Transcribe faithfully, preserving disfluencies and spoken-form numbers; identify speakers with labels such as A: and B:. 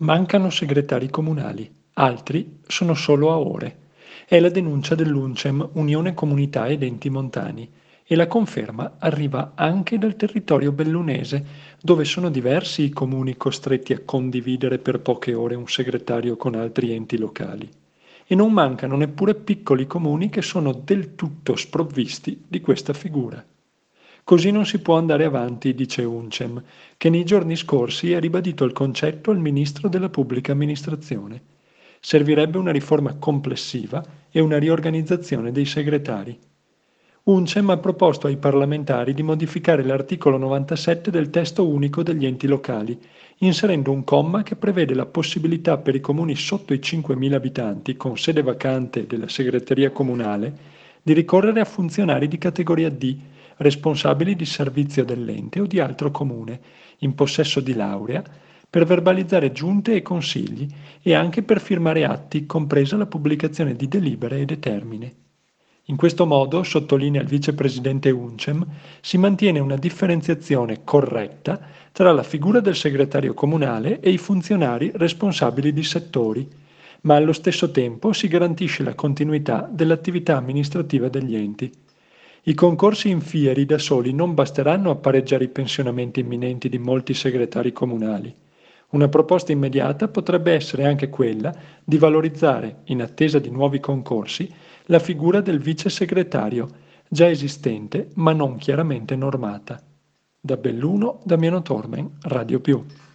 A: Mancano segretari comunali, altri sono solo a ore. È la denuncia dell'UNCEM, Unione Comunità ed Enti Montani, e la conferma arriva anche dal territorio bellunese, dove sono diversi i comuni costretti a condividere per poche ore un segretario con altri enti locali. E non mancano neppure piccoli comuni che sono del tutto sprovvisti di questa figura. Così non si può andare avanti, dice UNCEM, che nei giorni scorsi ha ribadito il concetto al ministro della pubblica amministrazione. Servirebbe una riforma complessiva e una riorganizzazione dei segretari. UNCEM ha proposto ai parlamentari di modificare l'articolo novantasette del testo unico degli enti locali, inserendo un comma che prevede la possibilità per i comuni sotto i cinquemila abitanti con sede vacante della segreteria comunale di ricorrere a funzionari di categoria D, responsabili di servizio dell'ente o di altro comune, in possesso di laurea, per verbalizzare giunte e consigli e anche per firmare atti, compresa la pubblicazione di delibere e determine. In questo modo, sottolinea il vicepresidente UNCEM, si mantiene una differenziazione corretta tra la figura del segretario comunale e i funzionari responsabili di settori, ma allo stesso tempo si garantisce la continuità dell'attività amministrativa degli enti. I concorsi in fieri da soli non basteranno a pareggiare i pensionamenti imminenti di molti segretari comunali. Una proposta immediata potrebbe essere anche quella di valorizzare, in attesa di nuovi concorsi, la figura del vice segretario, già esistente ma non chiaramente normata. Da Belluno, Damiano Tormen, Radio Più.